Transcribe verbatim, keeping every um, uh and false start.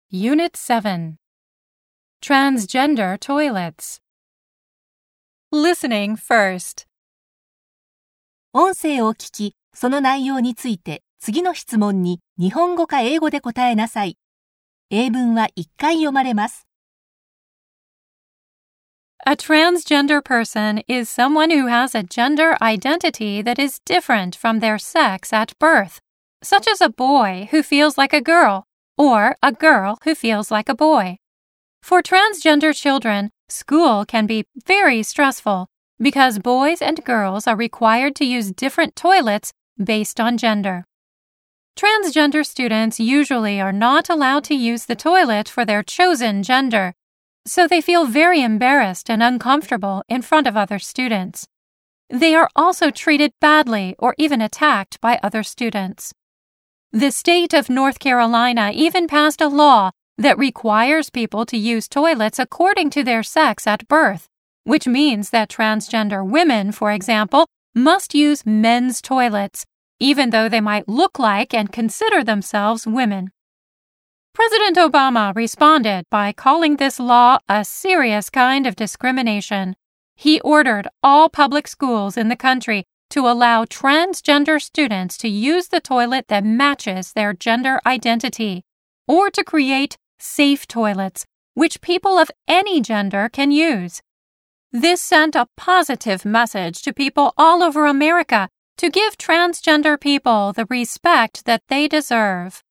Unit seven. Transgender toilets. Listening first. 音声を聞き、その内容について次の質問に日本語か英語で答えなさい。英文はいっかい読まれます。 A transgender person is someone who has a gender identity that is different from their sex at birth, such as a boy who feels like a girl or a girl who feels like a boy. For transgender children, school can be very stressful because boys and girls are required to use different toilets based on gender. Transgender students usually are not allowed to use the toilet for their chosen gender, so they feel very embarrassed and uncomfortable in front of other students. They are also treated badly or even attacked by other students. The state of North Carolina even passed a law that requires people to use toilets according to their sex at birth, which means that transgender women, for example, must use men's toilets, even though they might look like and consider themselves women. President Obama responded by calling this law a serious kind of discrimination. He ordered all public schools in the country to allow transgender students to use the toilet that matches their gender identity, or to create safe toilets, which people of any gender can use. This sent a positive message to people all over America to give transgender people the respect that they deserve.